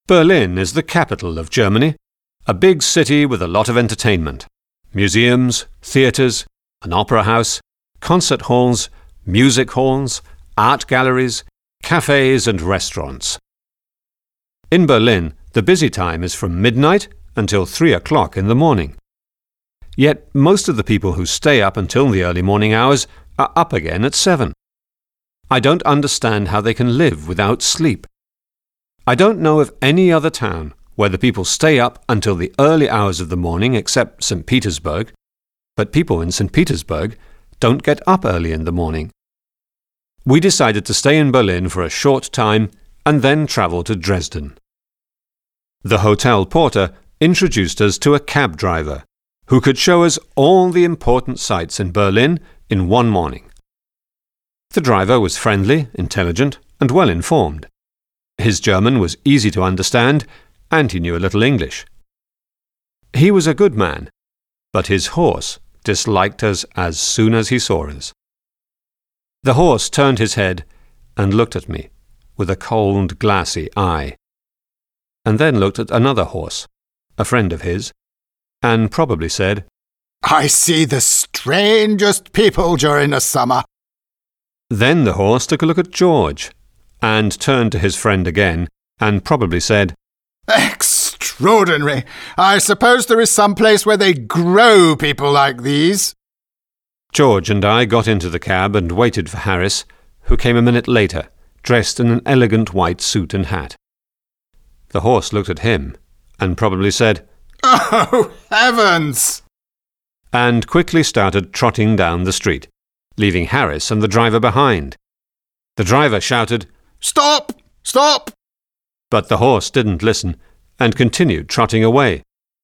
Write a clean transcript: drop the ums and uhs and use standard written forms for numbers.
Berlin is the capital of Germany, a big city with a lot of entertainment. Museums, theatres, an opera house, concert halls, music halls, art galleries, cafes and restaurants. In Berlin, the busy time is from midnight until 3 o'clock in the morning. Yet most of the people who stay up until the early morning hours are up again at 7. I don't understand how they can live without sleep. I don't know of any other town where the people stay up until the early hours of the morning except St. Petersburg, but people in St. Petersburg don't get up early in the morning. We decided to stay in Berlin for a short time and then travel to Dresden. The hotel porter introduced us to a cab driver who could show us all the important sights in Berlin in one morning. The driver was friendly, intelligent, and well informed. His German was easy to understand, and he knew a little English. He was a good man, but his horse disliked us as soon as he saw us. The horse turned his head and looked at me with a cold, glassy eye, and then looked at another horse, a friend of his, and probably said, "I see the strangest people during the summer." Then the horse took a look at George, and turned to his friend again, and probably said, "Extraordinary! I suppose there is some place where they grow people like these." George and I got into the cab and waited for Harris, who came a minute later, dressed in an elegant white suit and hat. The horse looked at him, and probably said, "Oh, heavens!" and quickly started trotting down the street, leaving Harris and the driver behind. The driver shouted, "Stop! Stop!" But the horse didn't listen and continued trotting away.